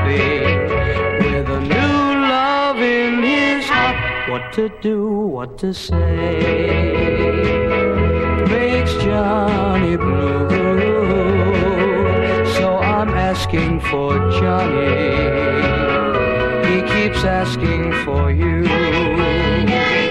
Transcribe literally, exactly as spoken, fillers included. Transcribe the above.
happy with a new love in his heart. What to do, what to say makes Johnny blue. So I'm asking for Johnny. He keeps asking for you.